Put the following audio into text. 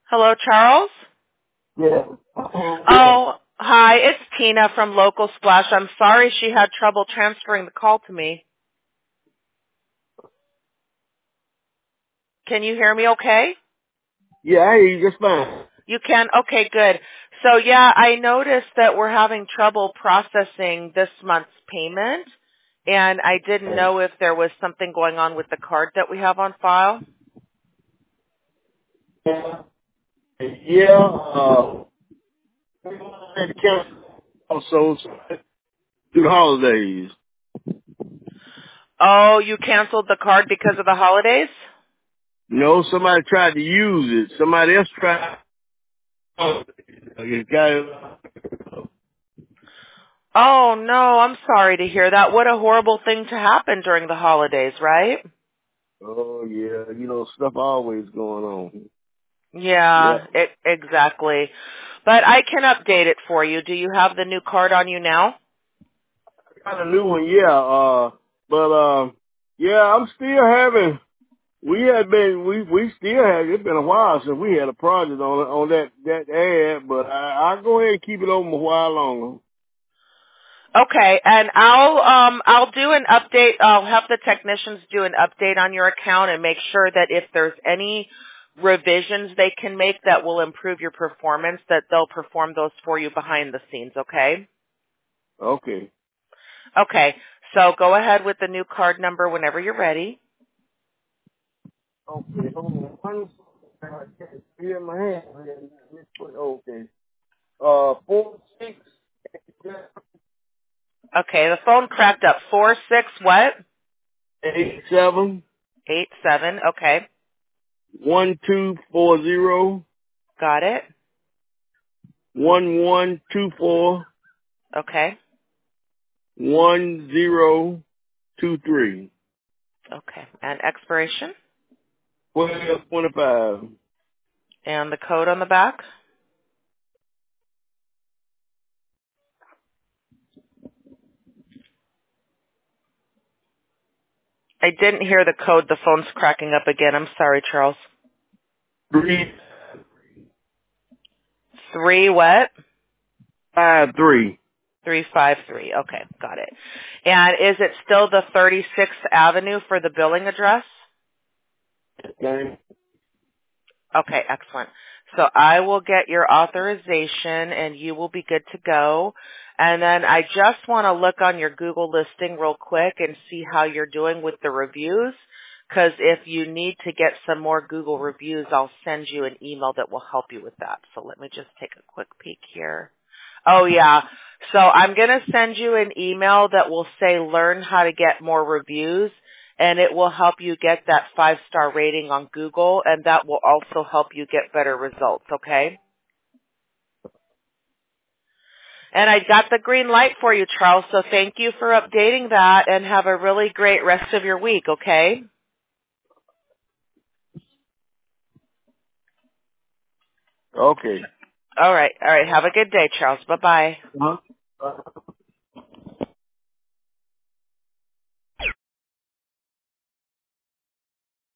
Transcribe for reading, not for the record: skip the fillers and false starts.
Hello, Charles? Yeah. Oh, hi, it's Tina from Local Splash. I'm sorry she had trouble transferring the call to me. Can you hear me okay? Yeah, I hear you just fine. You can? Okay, good. So, yeah, I noticed that we're having trouble processing this month's payment, and I didn't know if there was something going on with the card that we have on file. Yeah, had to cancel also through the holidays. Oh, you canceled the card because of the holidays? No, somebody tried to use it. Somebody else tried. It got, Oh, no, I'm sorry to hear that. What a horrible thing to happen during the holidays, right? oh yeah, stuff always going on. Yeah. Yeah, exactly. But I can update it for you. Do you have the new card on you now? Got a new one, yeah. Yeah, I'm still having. We still have. It's been a while since we had a project on that ad, but I'll go ahead and keep it open a while longer. Okay, and I'll do an update. I'll have the technicians do an update on your account and make sure that if there's any revisions they can make that will improve your performance, that they'll perform those for you behind the scenes, okay? Okay. Okay, so go ahead with the new card number whenever you're ready. Okay. Hold on. I can't see in my hand. Okay. 46 Okay, the phone cracked up. 46 what? 87 87. Okay, 1240 got it. 1124 Okay. 1023 Okay. And expiration 1225. and the code on the back. I didn't hear the code. The phone's cracking up again. I'm sorry, Charles. 3 what? 353. 353. Okay, got it. And is it still the 36th Avenue for the billing address? Okay. Okay, excellent. So I will get your authorization and you will be good to go. And then I just want to look on your Google listing real quick and see how you're doing with the reviews. Because if you need to get some more Google reviews, I'll send you an email that will help you with that. So let me just take a quick peek here. Oh yeah. So I'm going to send you an email that will say learn how to get more reviews, and it will help you get that 5-star rating on Google, and that will also help you get better results, okay? And I got the green light for you, Charles, so thank you for updating that, and have a really great rest of your week, okay? Okay. All right. Have a good day, Charles. Bye-bye. Uh-huh.